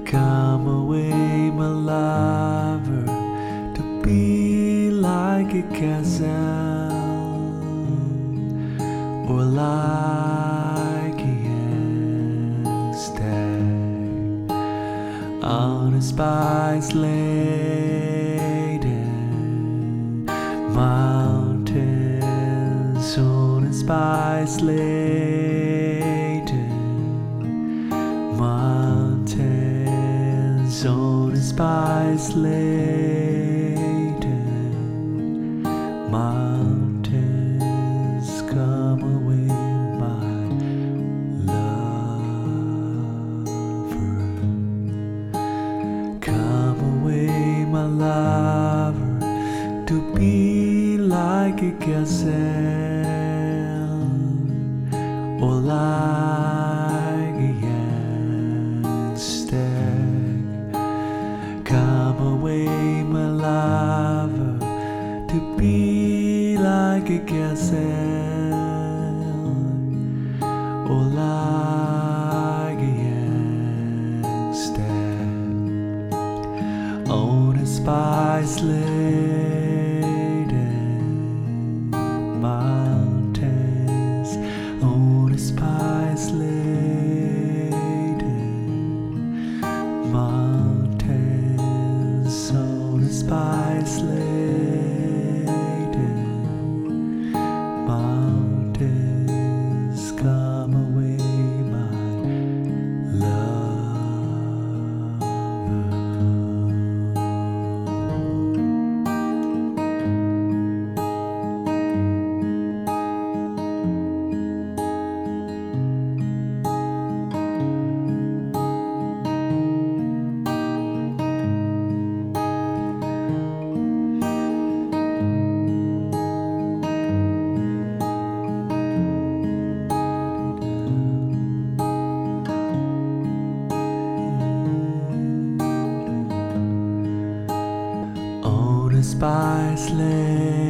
Come away, my lover, to be like a gazelle or like a young stag on a spice-laden mountains, on a spice-laden mountains, on a spice-laden mountains. Come away, my lover. Come away, my lover, to be like a gazelle or like a young stag. Come away, my lover, to be like a gazelle or like a young stag on a spice-laden mountains, on a spice-laden mountains, on a spice-laden mountains. Come away, my on a spice-laden